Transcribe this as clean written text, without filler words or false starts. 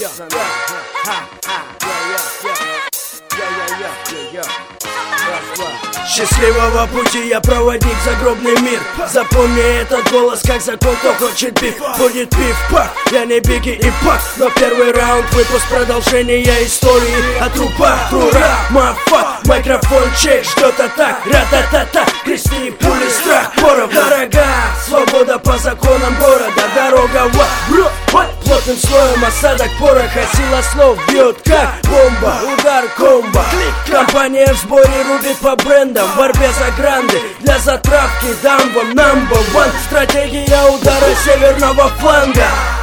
Счастливого пути, я проводник в загробный мир. Запомни этот голос, как закон, кто хочет биф. Будет пиф-пах, я не Бигги и Пак. Но первый раунд, выпуск продолжения истории о трупах. Трура, мафа, микрофон чек, ждет атак. Ра-та-та-та, крести пули, страх, порох. Дорога, свобода по законам города. Дорога, плотным слоем осадок пороха. Сила слов бьет как бомба, удар комбо. Компания в сборе рубит по брендам. В борьбе за гранды, для затравки дам вам number one. Стратегия удара северного фланга.